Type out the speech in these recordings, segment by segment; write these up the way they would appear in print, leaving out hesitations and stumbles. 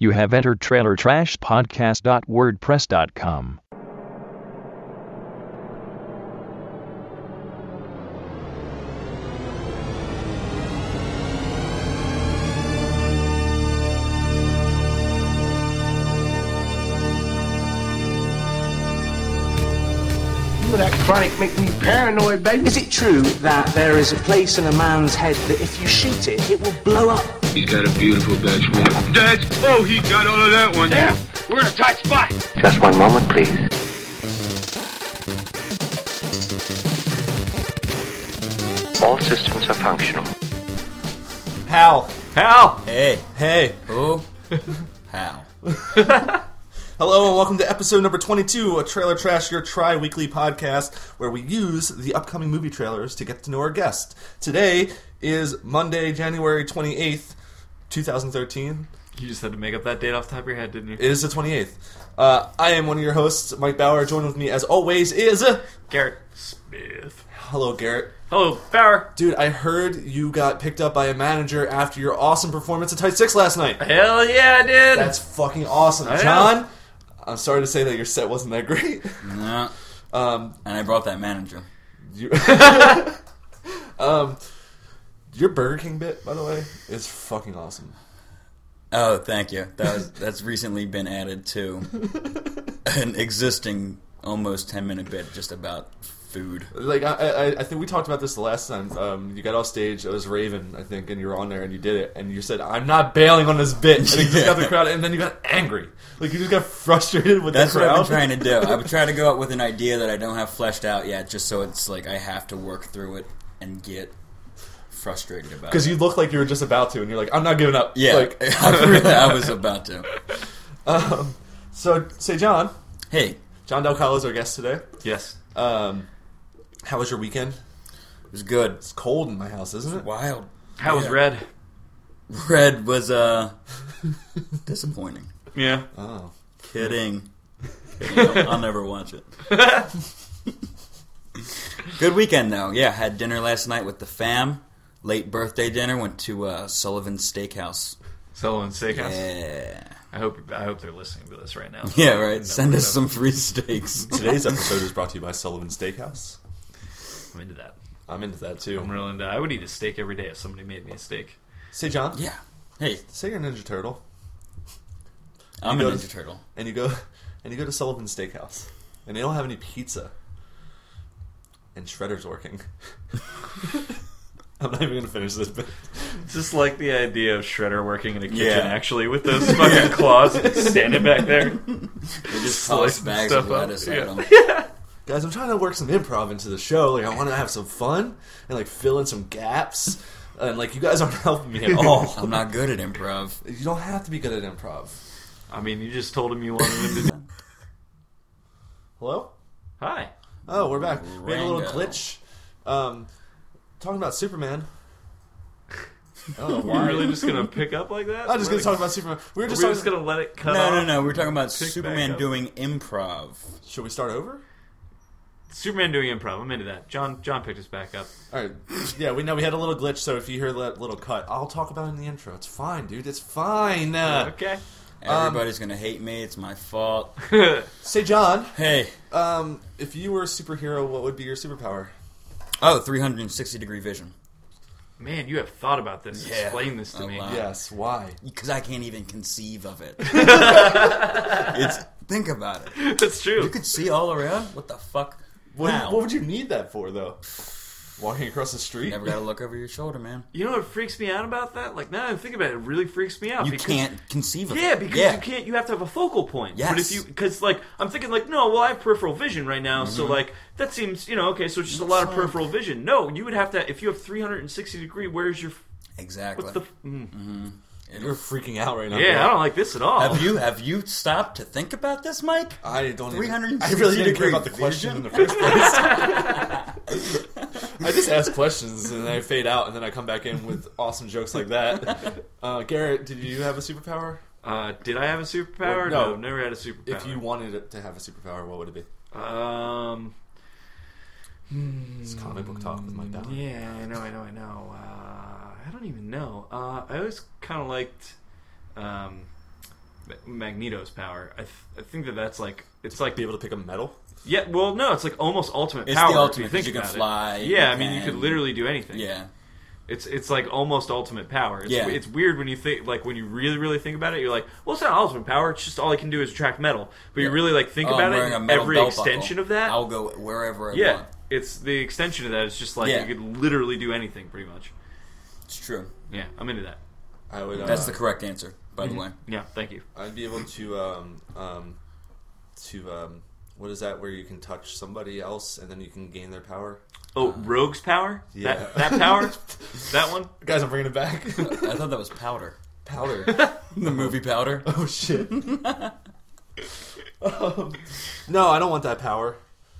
You have entered trailertrashpodcast.wordpress.com. That chronic make me paranoid, baby. Is it true that there is a place in a man's head that if you shoot it, it will blow up? He's got a beautiful Dutch woman. Dad! Oh, he got all of that one. Damn, we're in a tight spot. Just one moment, please. All systems are functional. Hal. Hey. Who? Hal. Hello and welcome to episode number 22 of Trailer Trash, your tri-weekly podcast where we use the upcoming movie trailers to get to know our guest. Today is Monday, January 28th, 2013. You just had to make up that date off the top of your head, didn't you? It is the 28th. I am one of your hosts, Mike Bauer. Joined with me, as always, is... Garrett Smith. Hello, Garrett. Hello, Bauer. Dude, I heard you got picked up by a manager after your awesome performance at Tight 6 last night. Hell yeah, I did. That's fucking awesome. I John, know. I'm sorry to say that your set wasn't that great. No. And I brought that manager. Your Burger King bit, by the way, is fucking awesome. Oh, thank you. That's recently been added to an existing almost 10-minute bit just about food. Like I think we talked about this the last time. You got off stage. It was Raven, I think, and you were on there and you did it, and you said, "I'm not bailing on this bit." And you just got the crowd, and then you got angry. Like you just got frustrated with That's the crowd. what I've been trying to do. I would try to go out with an idea that I don't have fleshed out yet, just so it's like I have to work through it and get frustrated about it. Because you look like you were just about to, and you're like, "I'm not giving up." Yeah, like, I was about to. So, say, John. Hey. John Del Calo is our guest today. Yes. How was your weekend? It was good. It's cold in my house, isn't it? Wild. How was Red? Red was, disappointing. Yeah. Oh. Kidding. I'll never watch it. Good weekend, though. Yeah, had dinner last night with the fam. Late birthday dinner. Went to Sullivan's Steakhouse. Sullivan's Steakhouse? Yeah. I hope they're listening to this right now. Yeah, right. Send us some free steaks. Today's episode is brought to you by Sullivan's Steakhouse. I'm into that. I'm into that, too. I'm real into that. I would eat a steak every day if somebody made me a steak. Say, John. Yeah. Hey. Say you're a Ninja Turtle. I'm a Ninja Turtle. And you go to Sullivan's Steakhouse. And they don't have any pizza. And Shredder's working. I'm not even going to finish this bit. Just like the idea of Shredder working in a kitchen, actually, with those fucking claws standing back there. They just toss bags of lettuce at them. Yeah. Guys, I'm trying to work some improv into the show. Like, I want to have some fun and, like, fill in some gaps. And, like, you guys aren't helping me at all. I'm not good at improv. You don't have to be good at improv. I mean, you just told him you wanted him to do... Hello? Hi. Oh, we're back. We had a little Rango. glitch. Talking about Superman. Oh, Are you really just going to pick up like that? I'm just going to talk about Superman. We were Are just we talking... just going to let it cut off? No. We're talking about Pick Superman back up. doing improv. Should we start over? Superman doing improv. I'm into that. John picked us back up. All right. Yeah, we know we had a little glitch, so if you hear that little cut, I'll talk about it in the intro. It's fine, dude. It's fine. Okay. Everybody's gonna hate me. It's my fault. Say, John, Hey. if you were a superhero, what would be your superpower? Oh, 360-degree vision. Man, you have thought about this. Yeah. Explain this to A me. lot. Yes, why? Because I can't even conceive of it. Think about it. That's true. You could see all around? What the fuck? What would you need that for, though? Walking across the street? Never gotta look over your shoulder, man. You know what freaks me out about that? Like, now that I think about it, it really freaks me out. You because, can't conceive of it. Yeah, because you can't. You have to have a focal point. Yes. But if you, because like, I'm thinking like, no, well, I have peripheral vision right now, so like, that seems, okay, so it's just a lot of peripheral vision. No, you would have to. If you have 360 degree, where's your? Exactly. What's the? You're freaking out right now. Yeah, I don't like this at all. Have you stopped to think about this, Mike? I don't. 360 I really didn't care about the degree question in vision? the first place. I just ask questions and then I fade out and then I come back in with awesome jokes like that. Garrett, did you have a superpower? Did I have a superpower? Well, no, never had a superpower. If you wanted it to have a superpower, what would it be? It's comic book talk with Mike Bauer. Yeah, I know. I don't even know. I always kind of liked Magneto's power. I think that's like it's like Be able to pick up metal. yeah. Well, no, it's like almost ultimate It's power. the ultimate, if you think 'cause you can about it. fly, Yeah, you I mean, you can- could literally do anything. Yeah. It's like almost ultimate power. It's, Yeah. it's weird when you think like when you really think about it. You're like, well, it's not ultimate power. It's just all I can do is attract metal. But you really like think Oh, about I'm wearing a it. metal Every belt extension buckle. of that. I'll go wherever I Yeah, want. it's the extension of that. It's just like Yeah. you could literally do anything, pretty much. It's true. Yeah, I'm into that. I would. That's the correct answer, by the way. Yeah, thank you. I'd be able to what is that where you can touch somebody else and then you can gain their power? Oh, Rogue's power? Yeah. That power? That one? Guys, I'm bringing it back. I thought that was Powder. Powder. The movie Powder. Oh shit. No, I don't want that power.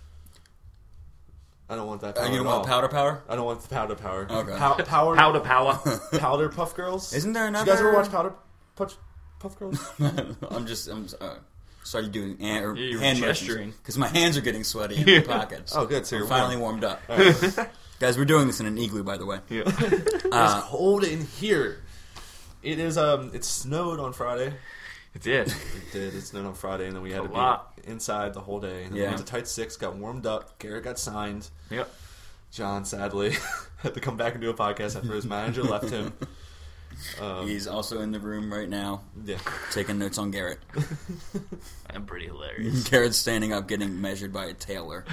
I don't want that power. You don't at want all. Power? I don't want the powder power. Okay. Power. Power to power. Powder Puff Girls. Isn't there Did another? you guys ever watch Powder Puff Girls? I'm sorry doing hand you were hand gesturing. because my hands are getting sweaty in the pockets. Oh, good. So I'm you're finally warm. warmed up. Guys, we're doing this in an igloo, by the way. Yeah. It's cold in here. It is. It snowed on Friday. It did. It did. It snowed on Friday, and then we had A to lot. be inside the whole day. And then Yeah. we went to Tight 6, got warmed up. Garrett got signed. Yep. John, sadly, had to come back and do a podcast after his manager left him. He's also in the room right now, Yeah. taking notes on Garrett. I'm pretty hilarious. Garrett's standing up, getting measured by a tailor.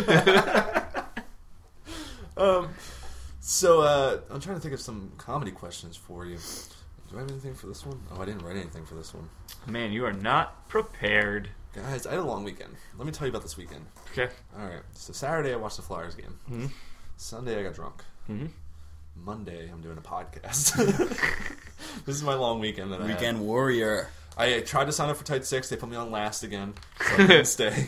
So, I'm trying to think of some comedy questions for you. Do I have anything for this one? Oh, I didn't write anything for this one. Man, you are not prepared. Guys, I had a long weekend. Let me tell you about this weekend. Okay. Alright, so Saturday I watched the Flyers game. Mm-hmm. Sunday I got drunk. Mm-hmm. Monday I'm doing a podcast. This is my long weekend that I had. Weekend warrior. I tried to sign up for Tight 6. They put me on last again, so I couldn't stay.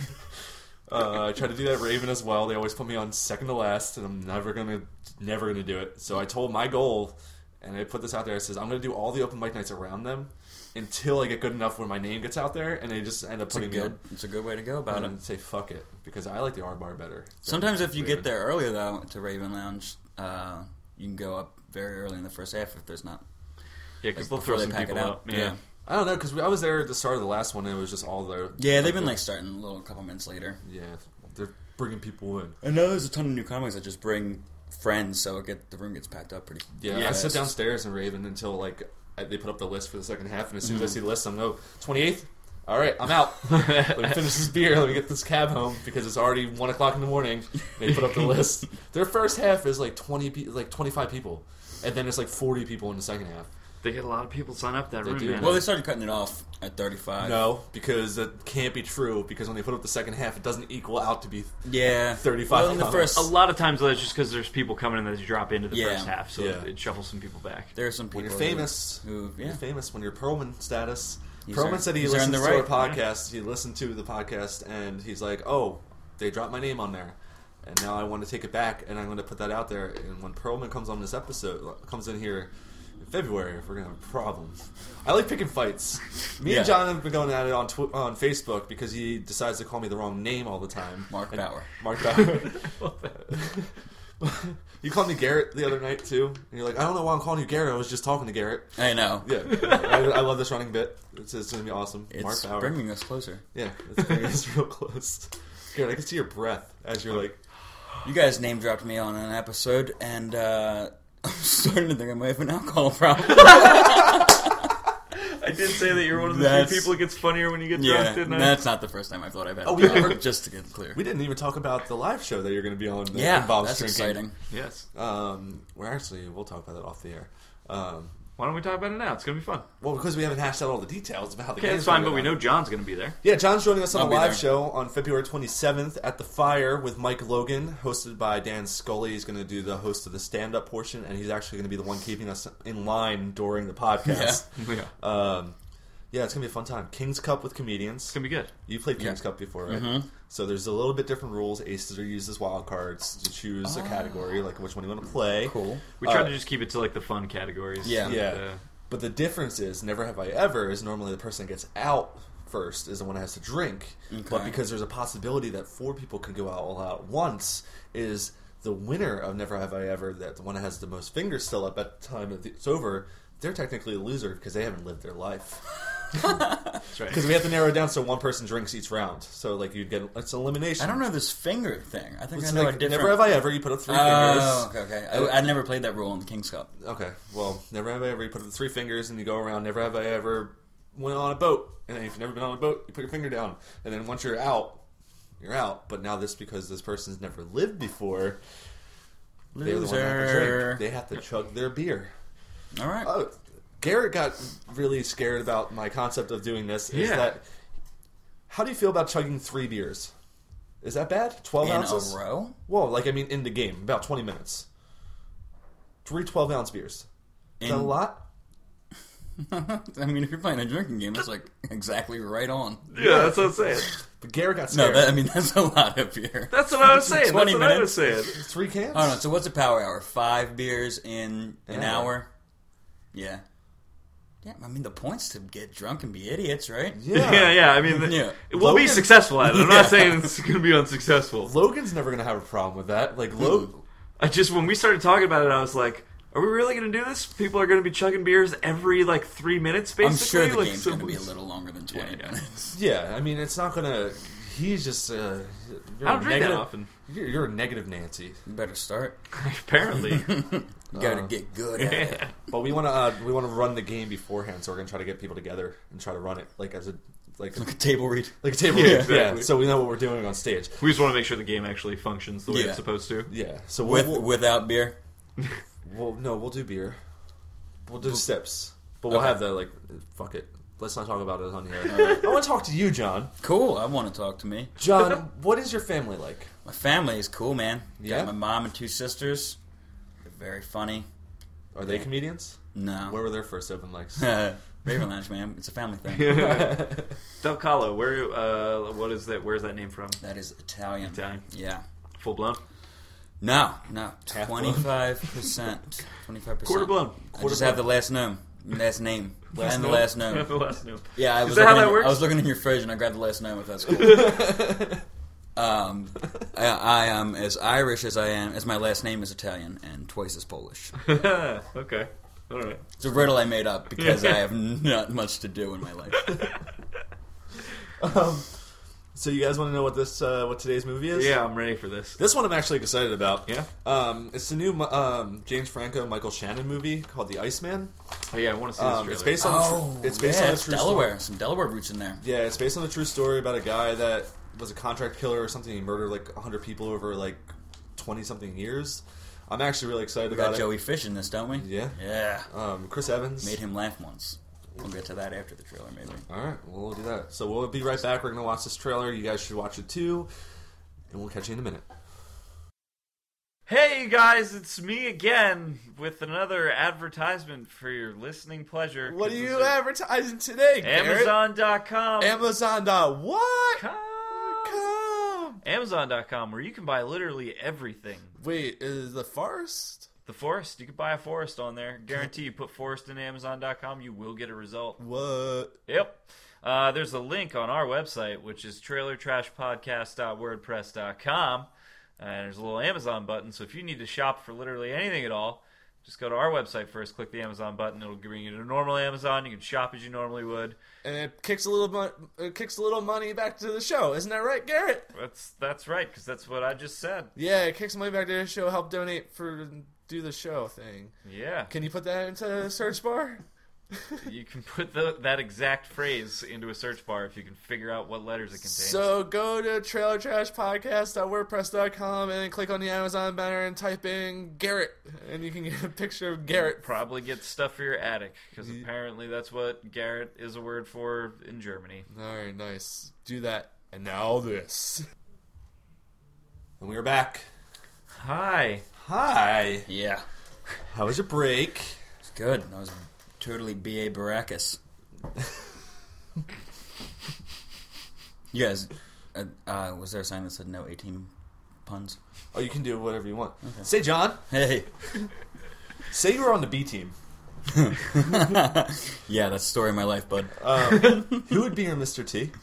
I tried to do that at Raven as well. They always put me on second to last, and I'm never gonna do it. So I told my goal, and I put this out there. I says I'm gonna do all the open mic nights around them until I get good enough where my name gets out there, and they just end up putting me on. It's a good way to go about it. And say fuck it, because I like the R Bar better. Sometimes if you Raven. get there earlier, though, to Raven Lounge, you can go up very early in the first half if there's not. Yeah, because Like, they'll before throw they some pack people it out. up. Yeah. I don't know, because I was there at the start of the last one, and it was just all the... Yeah, they've been like starting a little couple minutes later. Yeah, they're bringing people in. I know there's a ton of new comics that just bring friends, so the room gets packed up pretty. Yeah, I fast. sit downstairs in Raven until, they put up the list for the second half, and as soon as I see the list, I'm 28th? All right, I'm out. Let me finish this beer. Let me get this cab home, because it's already 1 o'clock in the morning. They put up the list. Their first half is 25 people, and then it's 40 people in the second half. They get a lot of people sign up that They room, do. man. Well, they started cutting it off at 35. No, because that can't be true, because when they put up the second half, it doesn't equal out to be... Yeah, 35 Well, in the comics. first, a lot of times that's just because there's people coming in that you drop into the Yeah. first half, so Yeah. it shuffles some people back. there are some people When you're famous, who you're famous when you're Perlman status. He's Perlman earned- said he he's listens earned to the our right. podcast. He listened to the podcast, and he's like, "Oh, they dropped my name on there, and now I want to take it back, and I'm going to put that out there. And when Perlman comes on this episode, comes in here in February, we're going to have a problem." I like picking fights. Me Yeah. and John have been going at it on Facebook because he decides to call me the wrong name all the time. Mark Bauer. Mark Bauer. You called me Garrett the other night too, and you're like, "I don't know why I'm calling you Garrett. I was just talking to Garrett." I know. Yeah, I love this running bit. It's going to be awesome. Mark It's Bauer. bringing us closer. Yeah, it's bringing us real close. Garrett, I can see your breath as you're like, You guys name dropped me on an episode, and I'm starting to think I might have an alcohol problem. I did say that you're one of the That's- few people that gets funnier when you get yeah, drunk, didn't I? that's not the first time I thought I've had. Oh, a we problem, never- just to get clear. we didn't even talk about the live show that you're going to be on. That Yeah, involves that's drinking. exciting. Yes. We'll talk about that off the air. Why don't we talk about it now? It's going to be fun. Well, because we haven't hashed out all the details about how the Okay, game's it's fine, gonna but we go know down. John's going to be there. Yeah, John's joining us on I'll a be live there. show on February 27th at The Fire with Mike Logan, hosted by Dan Scully. He's going to do the host of the stand-up portion, and he's actually going to be the one keeping us in line during the podcast. Yeah. Yeah, it's going to be a fun time. King's Cup with comedians. It's going to be good. You played King's Cup before, right? Mm-hmm. So there's a little bit different rules. Aces are used as wild cards to choose a category, like which one you want to play. Cool. We tried to just keep it to like the fun categories. Yeah. Yeah. But the difference is, Never Have I Ever is normally the person that gets out first is the one that has to drink. But Okay. because there's a possibility that 4 people can go out all out at once, is the winner of Never Have I Ever, that the one that has the most fingers still up at the time it's over, they're technically a loser because they haven't lived their life. That's right. Because we have to narrow it down so one person drinks each round. So, like, you'd get... It's elimination. I don't know this finger thing. I think It's I know like, a different... Never have I ever. You put up 3 Oh, fingers. okay. I never played that rule in the King's Cup. Okay, well, never have I ever. You put up 3 fingers and you go around. Never have I ever went on a boat. And if you've never been on a boat, you put your finger down. And then once you're out, you're out. But now because this person's never lived before, they're the one that have to drink. They have to chug their beer. All right. Garrett got really scared about my concept of doing this. Is Yeah. that how do you feel about chugging 3 beers? Is that bad? 12 In ounces? a row? Well, like, I mean, in the game, about 20 minutes. 3 12-ounce beers. Is that a lot? I mean, if you're playing a drinking game, that's like exactly right on. Yeah, that's what I'm saying. But Garrett got No, scared. that's a lot of beer. That's what I was saying. 20 That's what I minutes. was saying. 3 cans? Oh no! So what's a power hour? 5 beers in an Yeah. hour? Yeah. Yeah, I mean the point's to get drunk and be idiots, right? Yeah. I mean, Yeah. we'll be Logan- successful at it. I'm not saying it's going to be unsuccessful. Logan's never going to have a problem with that. Like, When we started talking about it, I was like, are we really going to do this? People are going to be chugging beers every, 3 minutes, basically? I'm sure the Like, game's going to be a little longer than 20 minutes. yeah, I mean, it's not going to... He's just... you're I don't drink that negative- often. You're a negative Nancy. You better start. Apparently. You gotta get good at it. But we want to run the game beforehand, so we're going to try to get people together and try to run it as a... Like a table read. Like a table Yeah, read. exactly. Yeah, so we know what we're doing on stage. We just want to make sure the game actually functions the way Yeah. it's supposed to. Yeah, so Without beer? we'll do beer. We'll do sips. But we'll Okay. have the, fuck it. Let's not talk about it on here. I want to talk to you, John. Cool, I want to talk to me. John, what is your family like? My family is cool, man. Yeah? Got my mom and 2 sisters. They're very funny. Are they comedians? No. Where were their first open mics? Raven Lounge, man. It's a family thing. Del Calo, what is that? Where's that name from? That is Italian. Italian. Yeah. Full blown? No. Half blown? 25%. 25%. Quarter blown. I just have the last name. Last name. And the last name. The last name. Yeah, I Is was that how looking that works? I was looking in your fridge and I grabbed the last name if that's cool. I am as Irish as I am, as my last name is Italian and twice as Polish. Okay. All right. It's a riddle I made up because I have not much to do in my life. So you guys want to know what today's movie is? Yeah, I'm ready for this. This one I'm actually excited about. Yeah? It's the new James Franco, Michael Shannon movie called The Iceman. Oh, yeah, I want to see this trailer. It's based on it's based on a it's true Delaware. story. Some Delaware roots in there. Yeah, it's based on a true story about a guy that was a contract killer or something. He murdered 100 people over 20-something years. I'm actually really excited We about got it. Joey Fish in this, don't we? Yeah. Yeah. Chris Evans. Made him laugh once. We'll get to that after the trailer, maybe. All right, we'll do that. So we'll be right back. We're going to watch this trailer. You guys should watch it too. And we'll catch you in a minute. Hey, you guys, it's me again with another advertisement for your listening pleasure. What are you advertising today, Garrett? Amazon.com. Amazon. What? Come. Come. Amazon.com, where you can buy literally everything. Wait, is the forest? The forest, you can buy a forest on there. Guarantee you put forest in Amazon.com, you will get a result. What? Yep. There's a link on our website, which is trailertrashpodcast.wordpress.com. And there's a little Amazon button, so if you need to shop for literally anything at all, just go to our website first, click the Amazon button. It'll bring you to normal Amazon. You can shop as you normally would. And it kicks a little money back to the show. Isn't that right, Garrett? That's right, because that's what I just said. Yeah, it kicks money back to the show. Help donate for do the show thing. Yeah. Can you put that into the search bar? You can put that exact phrase into a search bar if you can figure out what letters it contains. So go to trailertrashpodcast.wordpress.com and then click on the Amazon banner and type in Garrett, and you can get a picture of Garrett. Probably get stuff for your attic, because apparently that's what Garrett is a word for in Germany. All right, nice. Do that. And now this. And we are back. Hi. Hi. Yeah. How was your break? It's good. I was totally B.A. Baracus. You guys, was there a sign that said no 18 puns? Oh, you can do whatever you want. Okay. Say, John. Hey. Say you were on the B team. Yeah, that's the story of my life, bud. Who would be your Mr. T?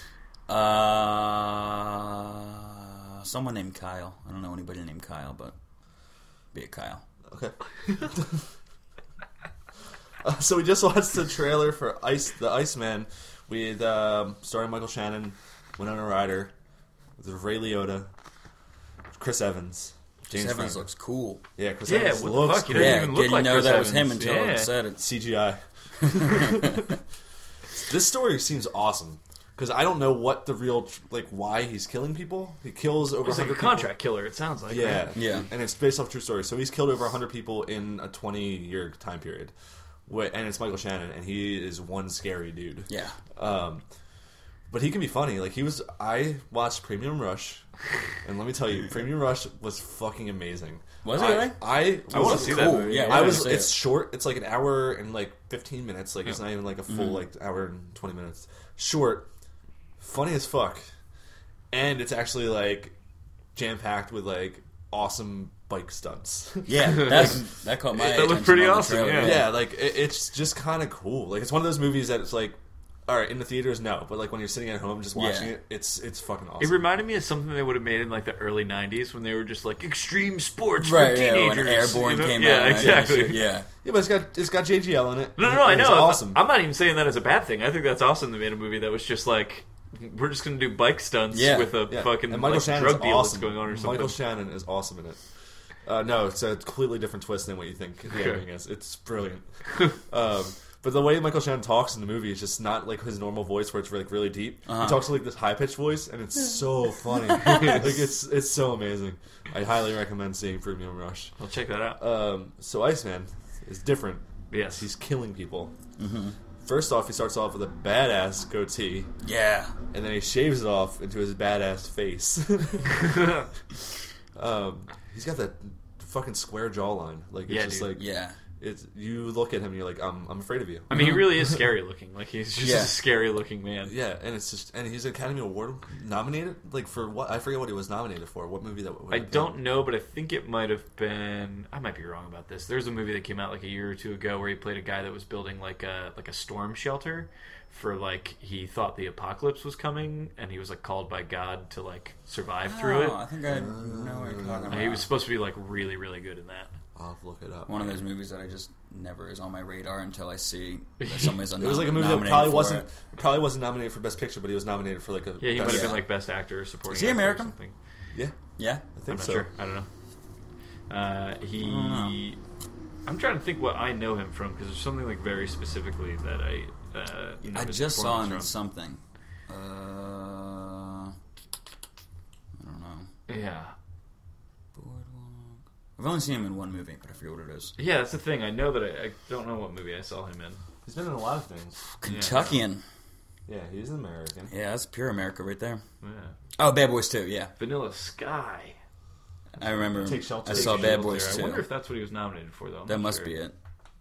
Someone named Kyle. I don't know anybody named Kyle, but be a Kyle. Okay. So we just watched the trailer for The Iceman with starring Michael Shannon, Winona Ryder, with Ray Liotta, Chris Evans, James Evans Franco. looks cool. Yeah, Chris Yeah, Evans what the looks fuck? He cool. doesn't Yeah, even look didn't like know Chris that was Evans. him until Yeah. it said it. CGI. This story seems awesome because I don't know what the real why he's killing people. He kills over He's like 100 a contract killer, it sounds like. Yeah, right? Yeah. and it's based off a true story. So he's killed over 100 people in a 20-year time period, and it's Michael Shannon, and he is one scary dude. Yeah. But he can be funny. I watched Premium Rush, and let me tell you, Premium Rush was fucking amazing. Was it really? I wanna see that movie. Yeah, I wanna was. see It's it. short. It's like an hour and 15 minutes. It's not even a full hour and 20 minutes. Short, funny as fuck, and it's actually jam packed with awesome bike stunts. Yeah, that caught my That attention. looked pretty on the awesome, trailer, yeah. It's just kind of cool. It's one of those movies that it's all right, in the theaters, no, but when you're sitting at home just watching Yeah. it, it's fucking awesome. It reminded me of something they would have made in the early '90s when they were just extreme sports Right, for yeah, teenagers. when Airborne came yeah, out. exactly. Yeah. Yeah, but it's got JGL in it. No, I It's know. awesome. I'm not even saying that as a bad thing. I think that's awesome. They made a movie that was just we're just going to do bike stunts Yeah. with a Yeah. fucking and Michael Shannon's drug deal awesome. that's going on or something. Michael Shannon is awesome in it. No, it's a completely different twist than what you think the ending is. It's brilliant. But the way Michael Shannon talks in the movie is just not his normal voice where it's really deep. He talks this high pitched voice, and it's so funny. It's so amazing. I highly recommend seeing Premium Rush. I'll check that out. So Iceman is different. Yes. He's killing people. First off, he starts off with a badass goatee, Yeah. and then he shaves it off into his badass face. He's got that fucking square jawline. Yeah, It's just dude. Yeah. it's you look at him and you're like, I'm afraid of you. I mean, he really is scary looking. He's just Yeah. a scary looking man. Yeah, and he's Academy Award nominated for what? I forget what he was nominated for. What movie that? I don't know, but I think it might have been. I might be wrong about this. There's a movie that came out a year or two ago where he played a guy that was building a storm shelter for he thought the apocalypse was coming, and he was called by God to survive through it. I think I know what you're talking about. He was supposed to be really, really good in that. I'll have to look it up. one of those movies that I just never is on my radar until I see that somebody's It was a movie that nominated probably wasn't nominated for Best Picture, but he was nominated for a. Yeah, he best, might have been best actor or supporting. Is he actor or American? something. Yeah, Yeah. I think I'm not so. sure. I don't know. I'm trying to think what I know him from because there's something very specifically that I. I his just saw him in performance something. I don't know. from. Yeah. Boardwalk. I've only seen him in one movie, but I forget what it is. Yeah, that's the thing. I know that I don't know what movie I saw him in. He's been in a lot of things. Kentuckian. Yeah, he's an American. Yeah, that's pure America right there. Yeah. Oh, Bad Boys 2, yeah. Vanilla Sky. I remember. Take Shelter. I saw Take Bad Shelter. Boys I 2. wonder if that's what he was nominated for, though. I'm That not must sure. be it.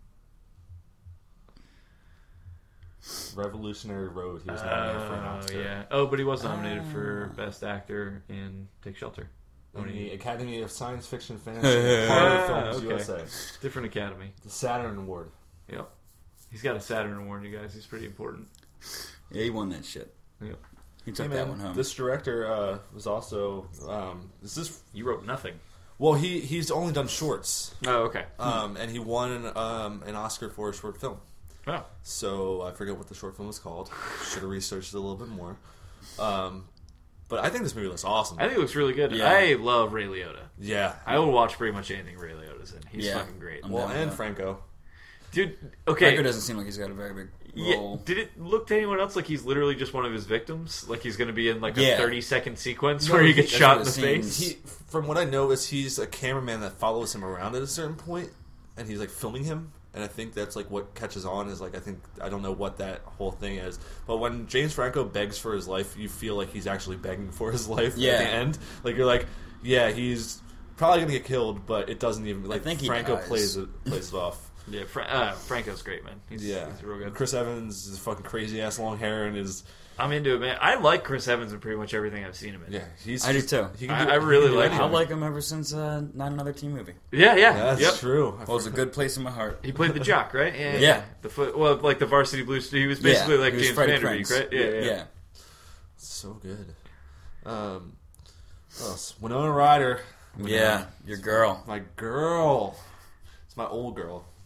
Revolutionary Road. He was nominated for an Oscar. Yeah. Oh, but he was nominated for Best Actor in Take Shelter. In the Academy of Science Fiction, Fantasy, and Horror Films okay. USA. Different Academy. The Saturn Award. Yep. He's got a Saturn Award, you guys. He's pretty important. Yeah, he won that shit. Yep. He took Hey, that man, one home. this director was also. Is this? You wrote nothing. Well, he's only done shorts, Oh, okay. and he won an Oscar for a short film. Oh. So I forget what the short film was called. Should have researched it a little bit more. But I think this movie looks awesome. I think it looks really good. Yeah. I love Ray Liotta. Yeah. I will watch pretty much anything Ray Liotta's in. He's Yeah. fucking great. Well, down with and that. Franco. Dude, okay. Franco doesn't seem like he's got a very big Yeah, role. did it look to anyone else like he's literally just one of his victims? Like he's going to be in a Yeah. 30-second sequence No, where he he- gets that's shot what in the it face? seems. He, from what I know, is he's a cameraman that follows him around at a certain point, and he's filming him. And I think that's what catches on is I don't know what that whole thing is, but when James Franco begs for his life, you feel like he's actually begging for his life Yeah. at the end. You're like, yeah, he's probably gonna get killed, but it doesn't even think he Franco dies. plays it off. Yeah, Franco's great, man. He's real good. Chris Evans is fucking crazy ass long hair and is I'm into it, man. I like Chris Evans in pretty much everything I've seen him in. he's I do too. he I really he can do like anything. I like him ever since Not Another Teen Movie. Yeah. That's Yep. true. Holds a good place in my heart. He played the jock, right? Yeah. The the Varsity Blues. He was basically Yeah, like he was James Freddie Vanderbeek, Prinze. right? Yeah. So good. What else? Winona Ryder. Yeah, your girl. My girl. It's my old girl.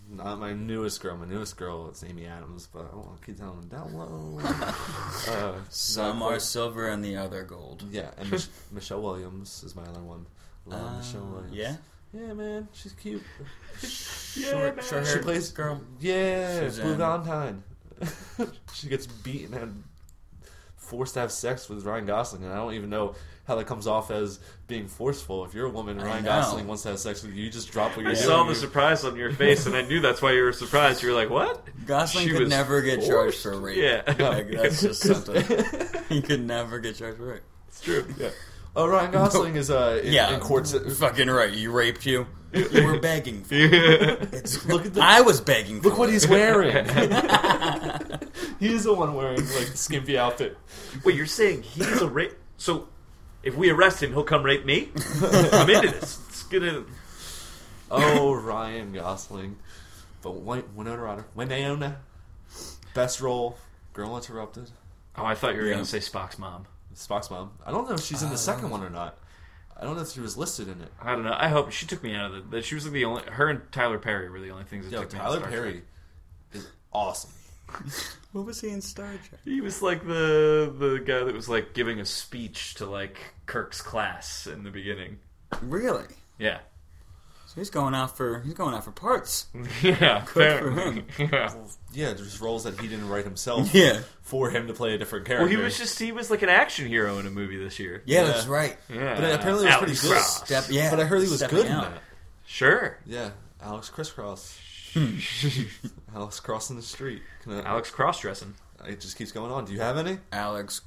Not my newest girl. My newest girl is Amy Adams, but I want to keep telling them down low. Some are silver and the other gold. Yeah, and Michelle Williams is my other one. Love Michelle Williams. Yeah? Yeah, man, she's cute. Short She hair plays girl. Yeah, Blue Suzanne. Valentine. She gets beaten and forced to have sex with Ryan Gosling, and I don't even know how that comes off as being forceful. If you're a woman and Ryan know. Gosling wants to have sex with you, you just drop what you're I doing. saw the surprise on your face, and I knew that's why you were surprised. You were like, "What?" Gosling She could was never get charged for rape. Yeah. Like, that's just something. He could never get charged for rape. It's true. Yeah. Oh, Ryan Gosling is in court. Fucking right. You raped you. You were begging for it. Look at the. I was begging for Look what it. he's wearing. He's the one wearing like the skimpy outfit. Wait, you're saying he's a rape? So, if we arrest him, he'll come rape me? I'm into this. It's gonna. Oh, Ryan Gosling. But Winona. Best role. Girl Interrupted. Oh, I thought you were Yeah. gonna say Spock's mom. Spock's mom. I don't know if she's in the second one or not. I don't know if she was listed in it. I don't know. I hope she took me out of the. She was like the only. Her and Tyler Perry were the only things that Yo, took me out Tyler of Star Trek. Perry is awesome. What was he in Star Trek? He was like the guy that was like giving a speech to like Kirk's class in the beginning. Really? Yeah. So he's going out for parts. Yeah. Good for him. Yeah. Yeah, there's roles that he didn't write himself Yeah. for him to play a different character. Well, he was like an action hero in a movie this year. Yeah, Yeah. that's right. Yeah. But apparently it was Alex pretty good. Cross. But I heard he was stepping good in out. that. Sure. Yeah, Alex Crisscross. Alex crossing the street. Alex cross dressing. It just keeps going on. Do you have any? Alex,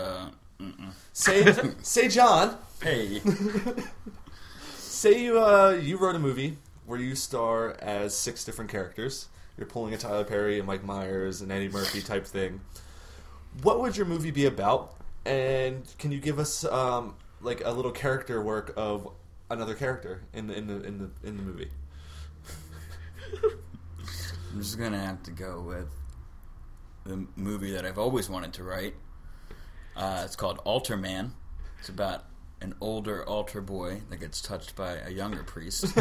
Say, John. hey. Say you wrote a movie where you star as 6 different characters. You're pulling a Tyler Perry and Mike Myers and Eddie Murphy type thing. What would your movie be about? And can you give us like a little character work of another character in the movie? I'm just gonna have to go with the movie that I've always wanted to write. It's called Altar Man. It's about an older altar boy that gets touched by a younger priest.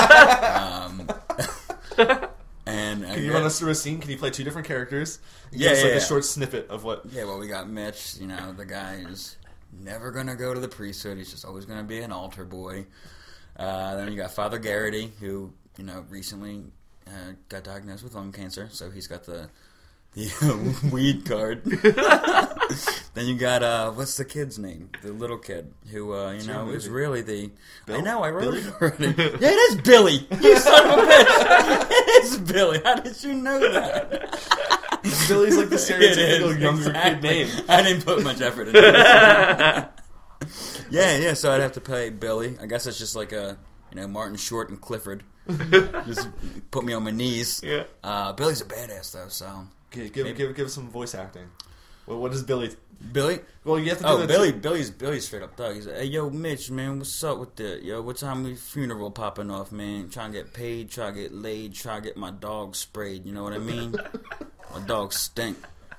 And Can you run us through a scene? Can you play 2 different characters? Yeah, Give us, like yeah. a short snippet of what. Yeah, well, we got Mitch. You know, the guy is never gonna go to the priesthood. He's just always gonna be an altar boy. Then you got Father Garrity, who recently got diagnosed with lung cancer, so he's got the weed card. Then you got what's the kid's name? The little kid who is really the. Bill? I know, I wrote Billy? it already. Yeah, it is Billy. You son of a bitch! It is Billy. How did you know that? Billy's like the It stereotypical is, younger exactly. kid name. I didn't put much effort into it. Yeah. So I'd have to play Billy. I guess it's just like a Martin Short and Clifford. Just put me on my knees. Yeah. Billy's a badass though. So Give some voice acting. Well, what is Billy? Billy. Well, you have to do Billy's straight up thug. He's like, hey, yo, Mitch, man, what's up with that? Yo, what time we funeral popping off, man? Trying to get paid, trying to get laid, trying to get my dog sprayed. You know what I mean? My dog stink.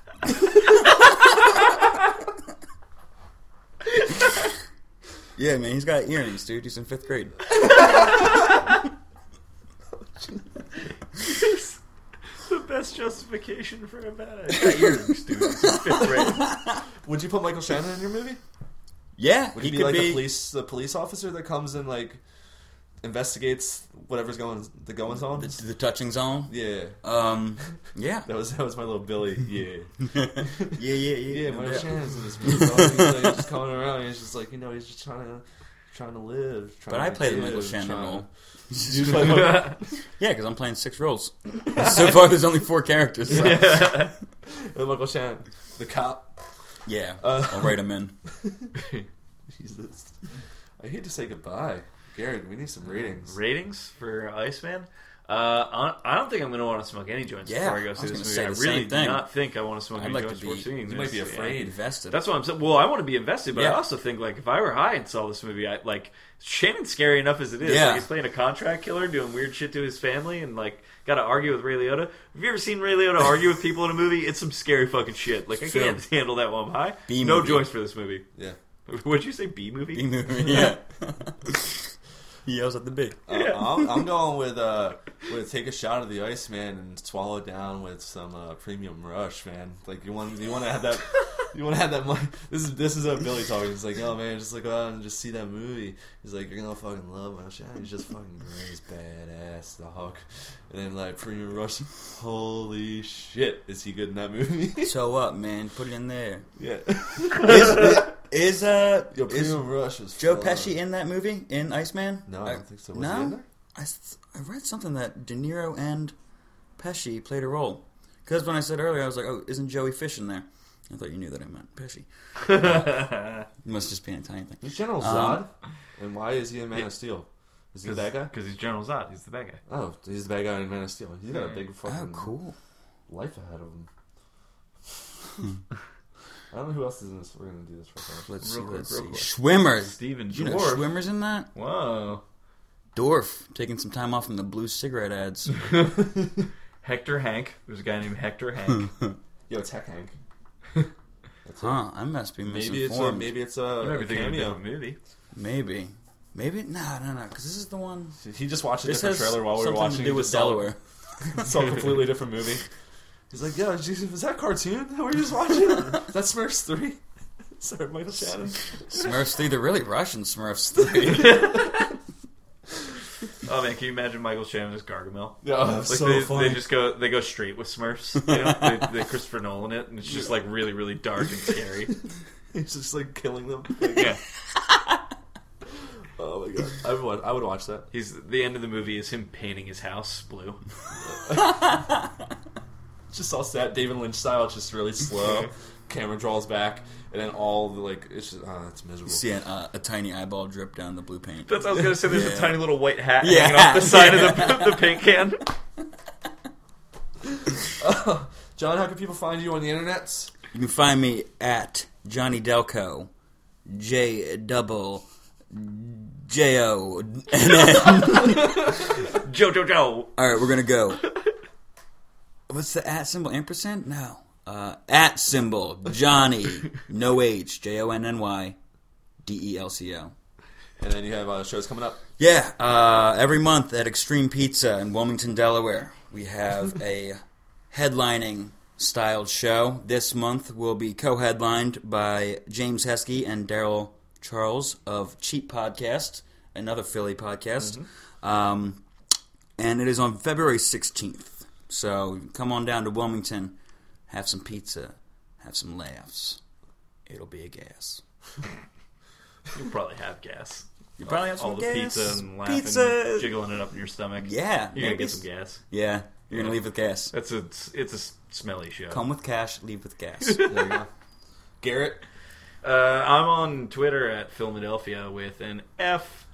Yeah, man, he's got earrings, dude. He's in 5th grade. The best justification for a bad earrings, dude. It's in 5th grade. Would you put Michael Shannon in your movie? Yeah, Would he be like the police officer that comes and like investigates whatever's goings on? the touching zone. Yeah. Yeah. That was my little Billy. Yeah. Yeah. Yeah, Michael Shannon's in this movie. He's like just coming around. He's just like he's just trying to live. But I play the Michael Shannon role. You play Michael. Yeah, because I'm playing 6 roles. So far, there's only 4 characters. So. Michael Shannon, the cop. Yeah, I'll write him in. Jesus, I hate to say goodbye, Garrett. We need some ratings. Ratings for Iceman? I don't think I'm going to want to smoke any joints Yeah, before I go see I was this gonna movie. say the I really same do thing. not think I want to smoke I'd any like joints to before be. seeing You this. might be afraid. Invested. That's what I'm saying. Well, I want to be invested, but I Yeah. also think like if I were high and saw this movie, Shannon's scary enough as it is. Yeah. Like, he's playing a contract killer, doing weird shit to his family, and like got to argue with Ray Liotta. Have you ever seen Ray Liotta argue with people in a movie? It's some scary fucking shit. Like I can't handle that while I'm high. B No movie. joints for this movie. Yeah. What'd you say? B movie? B-movie, yeah. He yells at the bee. I'm going with take a shot of the Iceman and swallow it down with some premium rush, man. Like you want to have that. You want to have that money. This is a Billy talking. He's like, oh man, just like go out and just see that movie. He's like, you're gonna fucking love him. He's just fucking great. He's badass, dog. And then like premium rush. Holy shit, is he good in that movie? So what, man? Put it in there. Yeah. Is premium rush is Joe fun. Pesci in that movie in Iceman? No, I don't think so. Was no, he in there? I read something that De Niro and Pesci played a role. Because when I said earlier, I was like, oh, isn't Joey Fish in there? I thought you knew that I meant Pesci. You must just be an Italian thing. He's General Zod. And why is he in Man of Steel? Is he the bad guy? Because he's General Zod. He's the bad guy. Oh, he's the bad guy in Man of Steel. He's got a big fucking Oh, cool. life ahead of him. I don't know who else is in this. We're going to do this real fast. Let's Real see. quick. Schwimmer. Steven You know Dwarf. Schwimmer's in that? Whoa. Dorf taking some time off from the blue cigarette ads. Hector Hank. There's a guy named Hector Hank. Yo, it's Heck Hank. Huh? I must be misinformed. Maybe it's You might a be thinking of a cameo. different movie. Maybe. No. Because this is the one. He just watched a This different has trailer while we were something watching. to do He with just saw- Delaware. Saw a completely different movie. He's like, yo, was that cartoon that we were just watching? Is that Smurfs 3? Sorry, Michael Shannon. Smurfs 3, the really Russian Smurfs 3. Oh man, can you imagine Michael Shannon as Gargamel? Yeah, that's Like so funny. they go straight with Smurfs. You know? they Christopher Nolan it, and it's just like really, really dark and scary. He's just like killing them. Yeah, Oh my god, I would watch that. the end of the movie is him painting his house blue. Just all sad David Lynch style. It's just really slow. Camera draws back, and then all the like, it's just it's miserable. See a tiny eyeball drip down the blue paint. That's what I was gonna say. There's Yeah. a tiny little white hat Yeah. hanging off the side of the paint can. John, how can people find you on the internets? You can find me at Johnny Delco, JoJo. Joe. All right, we're gonna go. What's the at symbol? Ampersand? No. At symbol Johnny no H JONNY DELCO. And then you have shows coming up. Yeah, every month at Extreme Pizza in Wilmington, Delaware, we have a headlining styled show. This month will be co-headlined by James Heskey and Daryl Charles of Cheap Podcast, another Philly podcast. And it is on February 16th. So come on down to Wilmington, have some pizza, have some laughs. It'll be a gas. You'll probably have gas. You probably have some all the gas. pizza and laughing, Pizza. jiggling it up in your stomach. Yeah, You're gonna maybe. get some gas. Yeah, you're gonna leave with gas. It's a smelly show. Come with cash, leave with gas. There you go. Garrett. I'm on Twitter at Philadelphia with an F,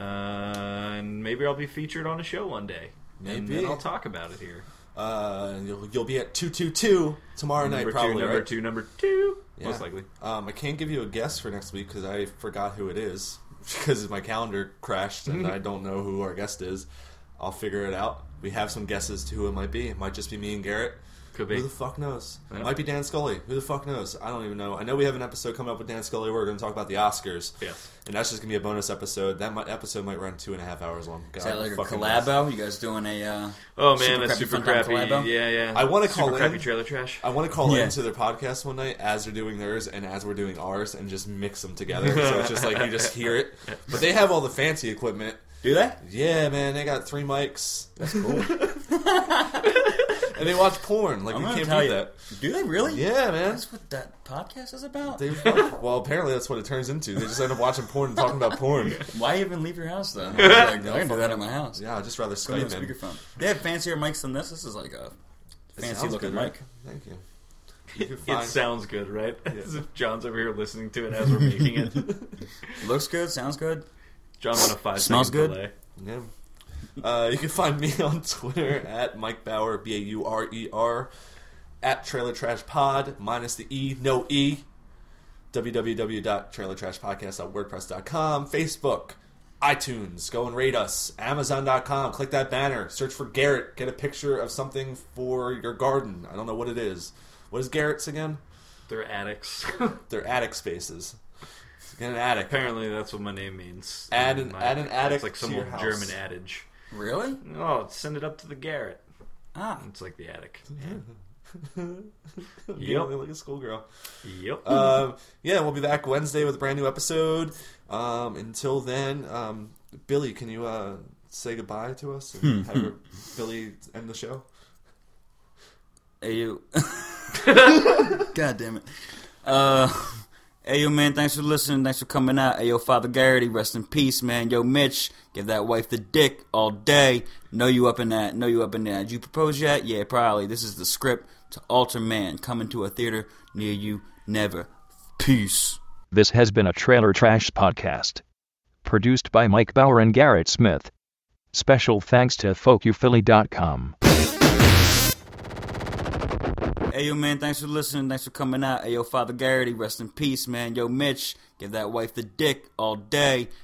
and maybe I'll be featured on a show one day. And Maybe. then I'll talk about it here. You'll be at 222 tomorrow night, probably. Number two, Yeah. most likely. I can't give you a guess for next week because I forgot who it is because my calendar crashed and I don't know who our guest is. I'll figure it out. We have some guesses to who it might be. It might just be me and Garrett. Could be. Who the fuck knows? Yeah. It might be Dan Scully. Who the fuck knows? I don't even know. I know we have an episode coming up with Dan Scully where we're going to talk about the Oscars. Yes. And that's just going to be a bonus episode. Episode might run 2.5 hours long. God, Is that like a fucking knows. collabo? You guys doing a Oh man, Super that's Crappy super Fun Time crappy. collabo? Yeah. I wanna Super call in- crappy trailer trash. I want to call Yeah. into their podcast one night as they're doing theirs and as we're doing ours and just mix them together. So it's just like you just hear it. But they have all the fancy equipment. Do they? Yeah, man, they got 3 mics. That's cool. And they watch porn. Like, I'm you gonna can't tell beat you. that. Do they really? Yeah, man. That's what that podcast is about. Well, apparently that's what it turns into. They just end up watching porn and talking about porn. Why even leave your house then? I was like, I can do that at my house. Yeah, I'd just rather Put it Skype on in. speakerphone. They have fancier mics than this. This is like a It fancy sounds looking good, right? mic. Thank you. You can It find... sounds good, right? As if John's over here listening to it as we're making it. Looks good. Sounds good. John's on a 5 Smells second good. delay. Yeah. You can find me on Twitter at Mike Bauer, Baurer, at Trailer Trash Pod, minus the E, no E, www.trailertrashpodcast.wordpress.com, Facebook, iTunes, go and rate us, Amazon.com, click that banner, search for Garrett, get a picture of something for your garden. I don't know what it is. What is Garrett's again? They're addicts. They're attic spaces. Get an attic. Apparently, that's what my name means. Add an attic It's like some to your old house. German adage. Really? Oh, send it up to the garret. Ah. It's like the attic. Yep. Like a schoolgirl. Yep. Yeah, we'll be back Wednesday with a brand new episode. Until then, Billy, can you say goodbye to us and have Billy end the show? Hey, you. God damn it. Hey, yo, man, thanks for listening. Thanks for coming out. Hey, yo, Father Garrity, rest in peace, man. Yo, Mitch, give that wife the dick all day. Know you up in that. Did you propose yet? Yeah, probably. This is the script to Alter Man, coming to a theater near you never. Peace. This has been a Trailer Trash podcast. Produced by Mike Bauer and Garrett Smith. Special thanks to FolkUphilly.com. Hey, yo, man, thanks for listening. Thanks for coming out. Hey, yo, Father Garrity, rest in peace, man. Yo, Mitch, give that wife the dick all day.